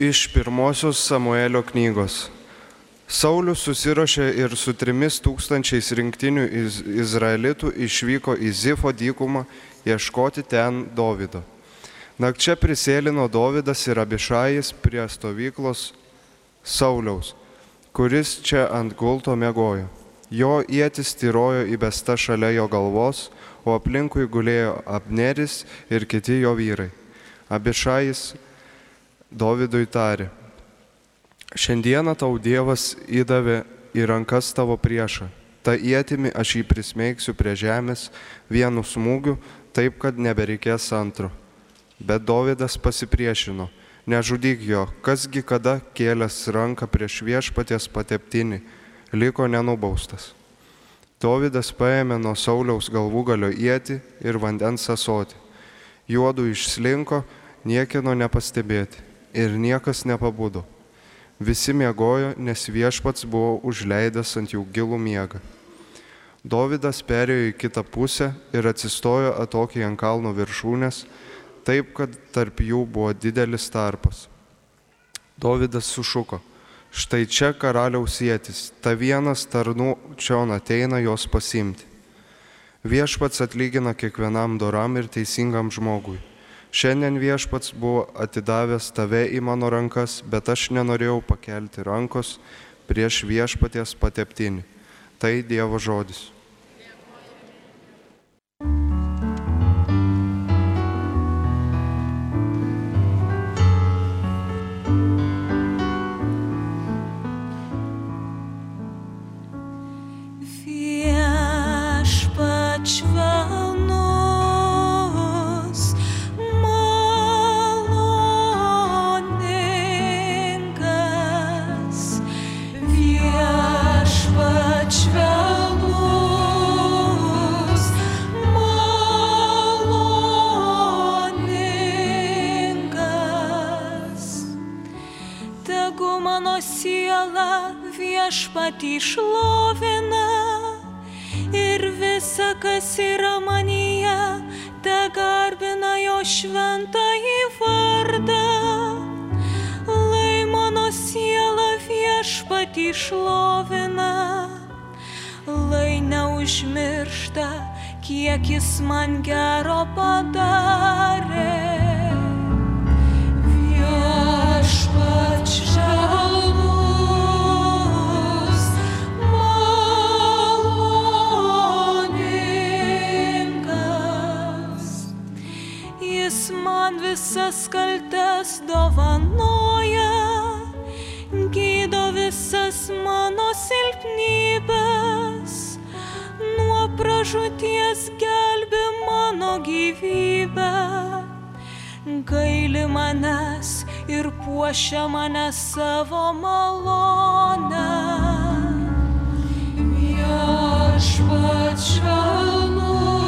Iš pirmosios Samuelio knygos. Saulius susiruošė ir su 3000 rinktinių izraelitų išvyko į Zifo dykumą ieškoti ten Dovydo. Nakčia prisėlino Dovydas ir Abišajis prie stovyklos Sauliaus, kuris čia ant gulto miegojo. Jo ietis tyrojo įbesta šalia jo galvos, o aplinkui gulėjo Abneris ir kiti jo vyrai. Abišajis Dovydui tarė: šiandieną tau Dievas įdavė į rankas tavo priešą. Ta ietimi aš jį prismeigsiu prie žemės vienu smūgiu, taip kad nebereikės antro. Bet Dovydas pasipriešino: nežudyk jo, kasgi kada kėlęs ranką prieš viešpaties pateptinį, liko nenubaustas. Dovydas paėmė nuo Sauliaus galvūgalio ietį ir vandens ąsotį. Juodu išslinko, niekieno nepastebėti, ir niekas nepabudo. Visi miegojo, nes viešpats buvo užleidęs ant jų gilų miegą. Dovydas perėjo į kitą pusę ir atsistojo atokiai ant kalno viršūnės, taip, kad tarp jų buvo didelis tarpas. Dovydas sušuko: štai čia karaliaus ietis, ta vienas tarnų čion ateina jos pasiimti. Viešpats atlygina kiekvienam doram ir teisingam žmogui. Šiandien viešpats buvo atidavęs tave į mano rankas, bet aš nenorėjau pakelti rankos prieš viešpaties pateptinį. Tai Dievo žodis. Viešpatį šlovina ir visa, kas yra manyje, te garbina jo šventąjį vardą. Lai mano siela viešpatį šlovina, lai neužmiršta, kiek jis man gero padarė. Viešpats man visas kaltes dovanoja, gydo visas mano silpnybes, nuo pražūties gelbi mano gyvybę, gaili manęs ir puošia mane savo malonę. Viešpats švelnus,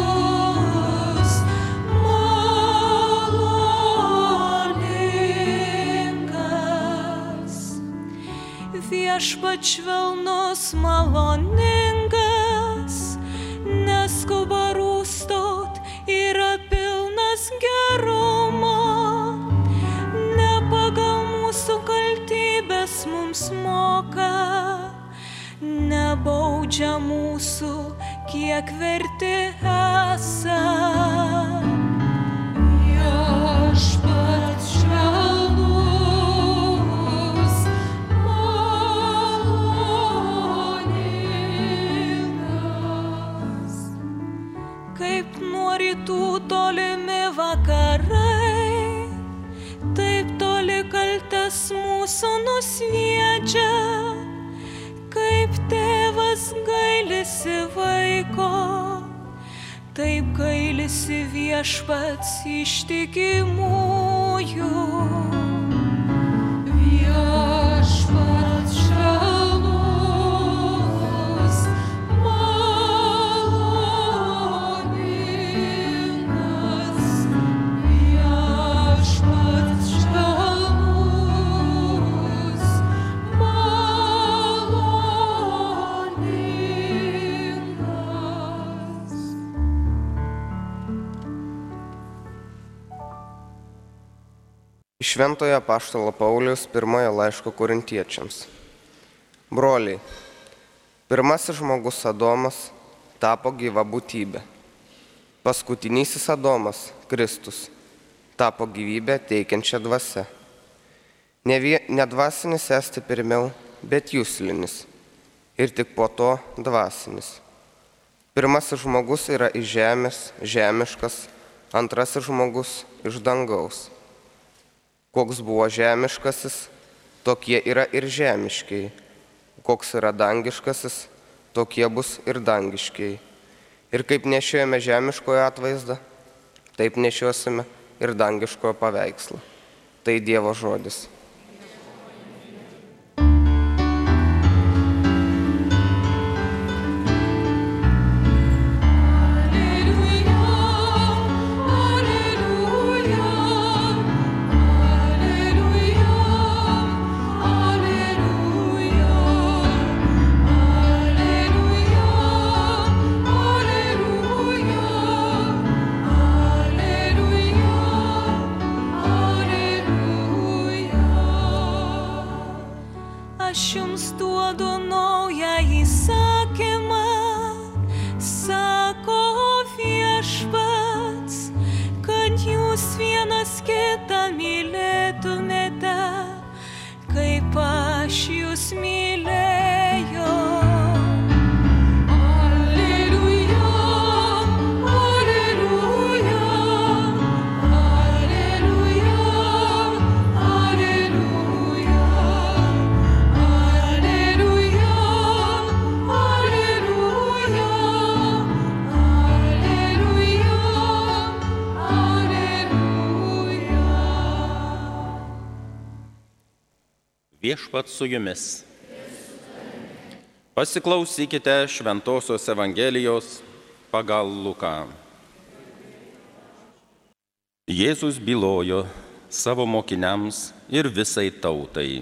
viešpats švelnus, maloningas, neskuba rūstot, yra pilnas gerumo, ne pagal mūsų kaltybės mums moka, nebaudžia mūsų, kiek verti esam. Viešpats švelnus, kaip nuo rytų tolimi vakarai, taip toli kaltes mūsų nusviedžia, kaip tėvas gailisi vaiko, taip gailisi viešpats ištikimųjų. Viešpats švelnus, Iš Šventojo apaštalo Pauliaus pirmojo laiško korintiečiams. Broliai, pirmasis žmogus Adomas tapo gyva būtybė. Paskutinysis Adomas, Kristus, tapo gyvybę teikiančią dvasią. Ne dvasinis esti pirmiau, bet juslinis. Ir tik po to dvasinis. Pirmasis žmogus yra iš žemės, žemiškas, antrasis žmogus iš dangaus. Koks buvo žemiškasis, tokie yra ir žemiškiai. Koks yra dangiškasis, tokie bus ir dangiškiai. Ir kaip nešiojame žemiškojo atvaizdą, taip nešiosime ir dangiškojo paveikslą. Tai Dievo žodis. Aš jums duodu naują įsakymą, sako Viešpats, kad jūs vienas kitą mylėtumėte, kaip aš jūs mylėjau. Viešpats su jumis. Pasiklausykite Šventosios Evangelijos pagal Luką. Jėzus bylojo savo mokiniams ir visai tautai.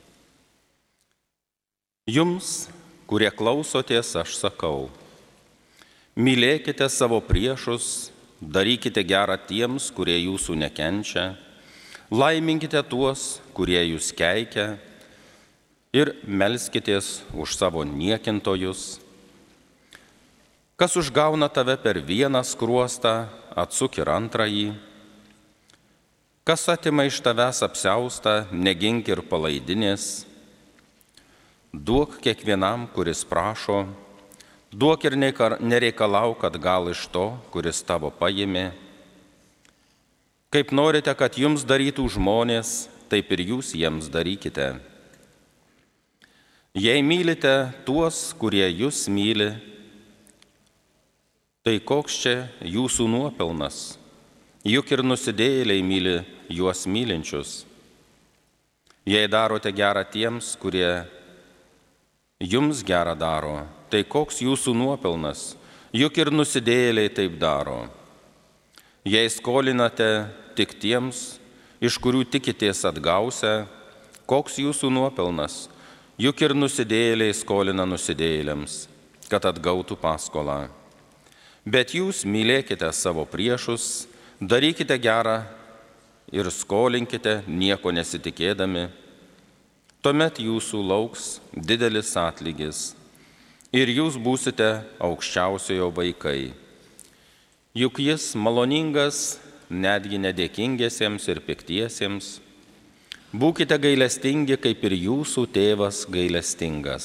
Jums, kurie klausotės, aš sakau, mylėkite savo priešus, darykite gerą tiems, kurie jūsų nekenčia, laiminkite tuos, kurie jūs keikia, ir melskitės už savo niekintojus. Kas užgauna tave per vieną skruostą, atsuk ir antrąjį. Kas atima iš tavęs apsiaustą, negink ir palaidinės. Duok kiekvienam, kuris prašo, duok ir nereikalauk, kad gal iš to, kuris tavo paėmė. Kaip norite, kad jums darytų žmonės, taip ir jūs jiems darykite. Jei mylite tuos, kurie jūs myli, tai koks čia jūsų nuopelnas? Juk ir nusidėjėliai myli juos mylinčius. Jei darote gerą tiems, kurie jums gerą daro, tai koks jūsų nuopelnas? Juk ir nusidėjėliai taip daro. Jei skolinate tik tiems, iš kurių tikitės atgausia, koks jūsų nuopelnas? Juk ir nusidėjėliai skolina nusidėjėliams, kad atgautų paskolą. Bet jūs mylėkite savo priešus, darykite gerą ir skolinkite nieko nesitikėdami. Tuomet jūsų lauks didelis atlygis ir jūs būsite aukščiausiojo vaikai. Juk jis maloningas netgi nedėkingiesiems ir piktiesiems. Būkite gailestingi, kaip ir jūsų tėvas gailestingas.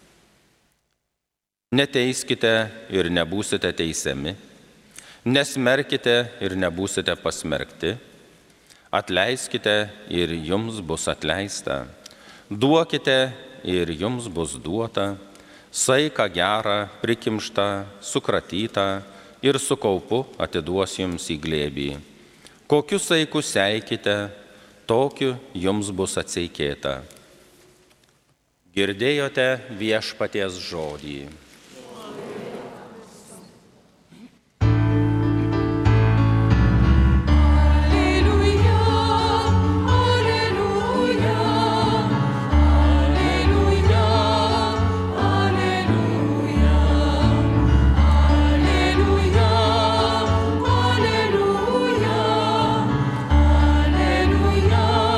Neteiskite ir nebūsite teisiami, nesmerkite ir nebūsite pasmerkti, atleiskite ir jums bus atleista, duokite ir jums bus duota, saiką gerą, prikimštą, sukratytą ir su kaupu atiduos jums į glėbį. Kokiu saiku seikite, tokiu jums bus atseikėta. Girdėjote Viešpaties žodį. Alleluia.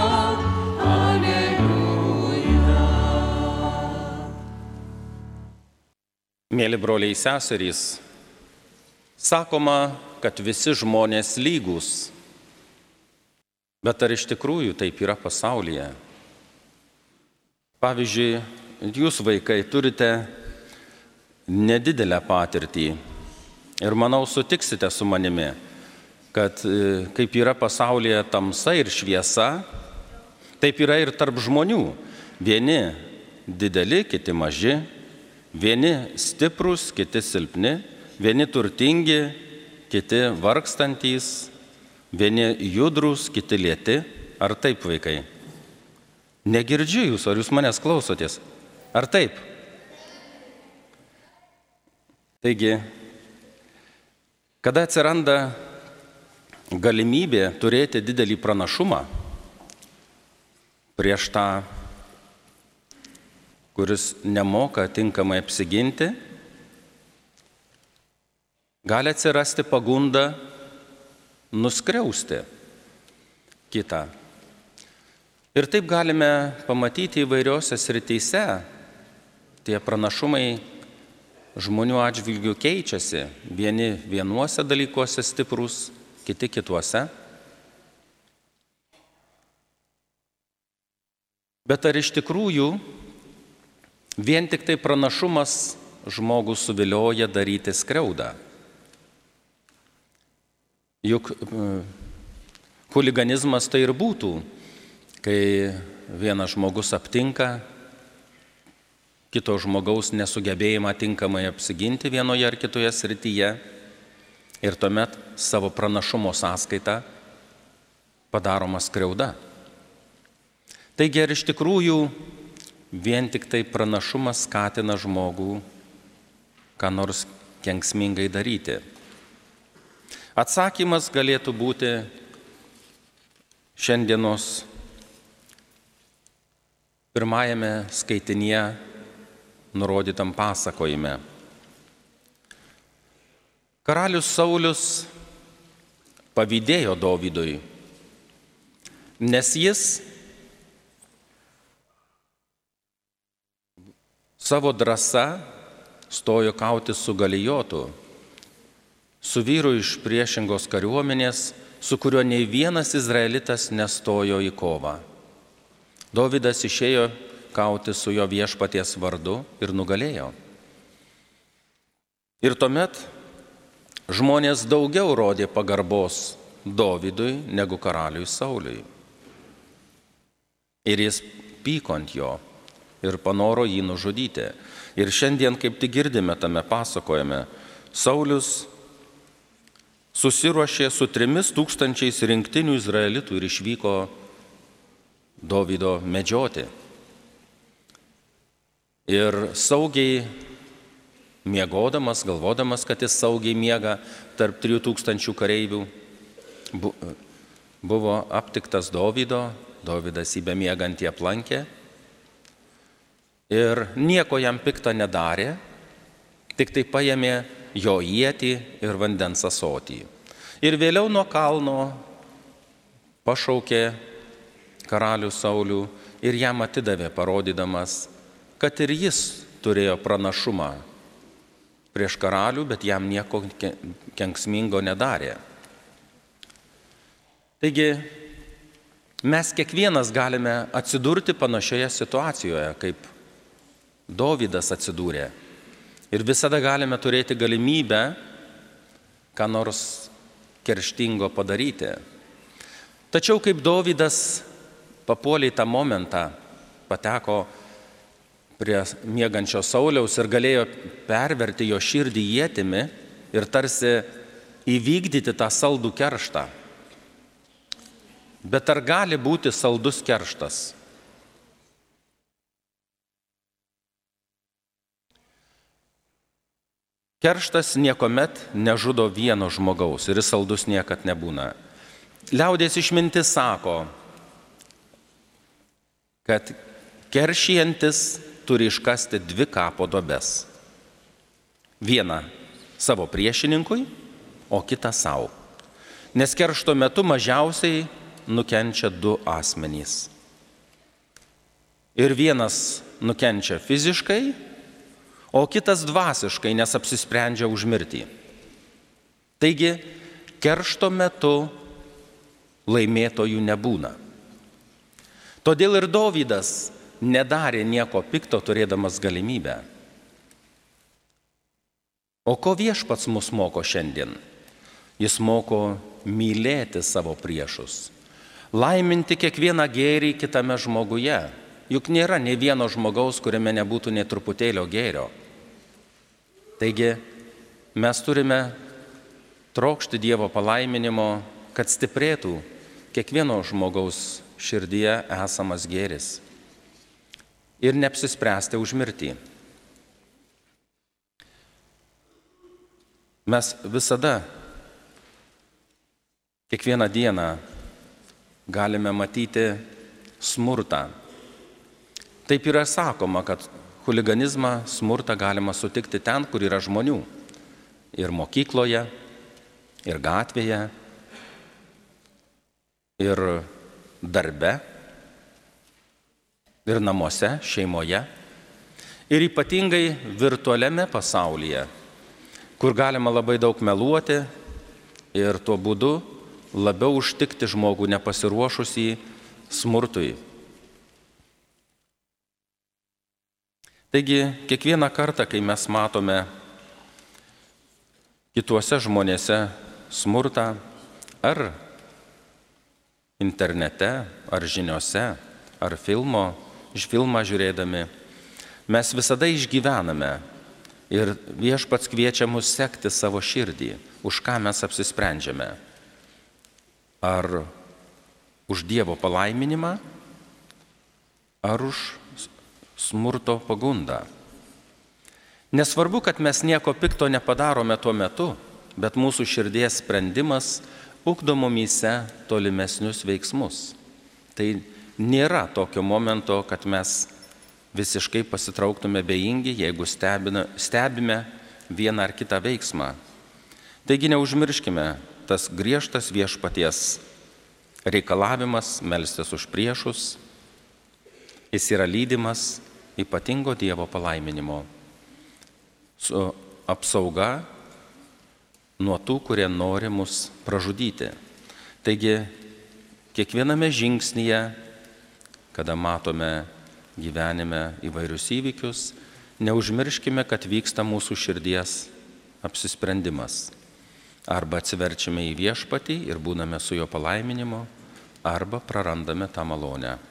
Mėly broliai seserys, sakoma, kad visi žmonės lygūs, bet ar iš tikrųjų taip yra pasaulyje? Pavyzdžiui, jūs vaikai turite nedidelę patirtį ir manau sutiksite su manimi, kad kaip yra pasaulyje tamsa ir šviesa, taip yra ir tarp žmonių. Vieni dideli, kiti maži, vieni stiprūs, kiti silpni, vieni turtingi, kiti vargstantys, vieni judrūs, kiti lėti. Ar taip, vaikai? Negirdžiu jūs, ar jūs manęs klausotės? Ar taip? Taigi, kada atsiranda galimybė turėti didelį pranašumą prieš tą, kuris nemoka tinkamai apsiginti, gali atsirasti pagunda nuskriausti kitą. Ir taip galime pamatyti įvairiose srityse. Tie pranašumai žmonių atžvilgių keičiasi. Vieni vienuose dalykuose stiprus, kiti kituose. Bet ar iš tikrųjų vien tik tai pranašumas žmogų suvilioja daryti skriaudą? Juk chuliganizmas tai ir būtų, kai vienas žmogus aptinka kito žmogaus nesugebėjimą tinkamai apsiginti vienoje ar kitoje srityje ir tuomet savo pranašumo sąskaita padaroma skriauda. Taigi ar iš tikrųjų vien tik tai pranašumas skatina žmogų ką nors kenksmingai daryti? Atsakymas galėtų būti šiandienos pirmajame skaitinyje nurodytam pasakojime. Karalius Saulius pavydėjo Dovydui, nes jis savo drąsa stojo kauti su Galijotu, su vyru iš priešingos kariuomenės, su kuriuo nei vienas izraelitas nestojo į kovą. Dovydas išėjo kauti su jo viešpaties vardu ir nugalėjo. Ir tuomet žmonės daugiau rodė pagarbos Dovydui negu karaliui Sauliui. Ir jis pyko ant jo ir panoro jį nužudyti. Ir šiandien, kaip tik girdime tame pasakojime, Saulius susiruošė su 3000 rinktinių izraelitų ir išvyko Dovydo medžioti. Ir saugiai miegodamas, galvodamas, kad jis saugiai miega tarp 3000 kareivių, buvo aptiktas Dovydo, Dovydas jį bemiegantį aplankė ir nieko jam pikta nedarė, tik tai paėmė jo ietį ir vandens ąsotį. Ir vėliau nuo kalno pašaukė karalių Saulių ir jam atidavė, parodydamas, kad ir jis turėjo pranašumą prieš karalių, bet jam nieko kenksmingo nedarė. Taigi, mes kiekvienas galime atsidurti panašioje situacijoje, kaip Dovydas atsidūrė. Ir visada galime turėti galimybę ką nors kerštingo padaryti. Tačiau kaip Dovydas papuolė į tą momentą, pateko prie miegančio Sauliaus ir galėjo perverti jo širdį ietimi ir tarsi įvykdyti tą saldų kerštą. Bet ar gali būti saldus kerštas? Kerštas niekuomet nežudo vieno žmogaus ir jis saldus niekad nebūna. Liaudies išmintis sako, kad keršijantis turi iškasti 2 kapo duobes. Vieną savo priešininkui, o kitą savo. Nes keršto metu mažiausiai nukenčia 2 asmenys. Ir vienas nukenčia fiziškai, o kitas dvasiškai, nes apsisprendžia už mirtį. Taigi, keršto metu laimėtojų nebūna. Todėl ir Dovydas nedarė nieko pikto, turėdamas galimybę. O ko Viešpats mus moko šiandien? Jis moko mylėti savo priešus, laiminti kiekvieną gėrį kitame žmoguje. Juk nėra nei vieno žmogaus, kuriame nebūtų nei truputėlio gėrio. Taigi mes turime trokšti Dievo palaiminimo, kad stiprėtų kiekvieno žmogaus širdyje esamas gėris ir neapsispręsti už mirtį. Mes visada, kiekvieną dieną galime matyti smurtą. Taip yra sakoma, kad chuliganizmą, smurtą galima sutikti ten, kur yra žmonių. Ir mokykloje, ir gatvėje, ir darbe, ir namuose, šeimoje, ir ypatingai virtualiame pasaulyje, kur galima labai daug meluoti ir tuo būdu labiau užtikti žmogų nepasiruošusį smurtui. Taigi, kiekvieną kartą, kai mes matome kituose žmonėse smurtą, ar internete, ar žiniose, ar filmą žiūrėdami, mes visada išgyvename ir Viešpats kviečia mus sekti savo širdį, už ką mes apsisprendžiame. Ar už Dievo palaiminimą, ar už smurto pagundą. Nesvarbu, kad mes nieko pikto nepadarome tuo metu, bet mūsų širdies sprendimas ugdo mumyse tolimesnius veiksmus. Tai nėra tokio momento, kad mes visiškai pasitrauktume bejingi, jeigu stebime vieną ar kitą veiksmą. Taigi neužmirškime tas griežtas Viešpaties reikalavimas melstis už priešus. Jis yra lydimas ypatingo Dievo palaiminimo su apsauga nuo tų, kurie nori mus pražudyti. Taigi, kiekviename žingsnyje, kada matome gyvenime įvairius įvykius, neužmirškime, kad vyksta mūsų širdies apsisprendimas. Arba atsiverčiame į Viešpatį ir būname su jo palaiminimu, arba prarandame tą malonę.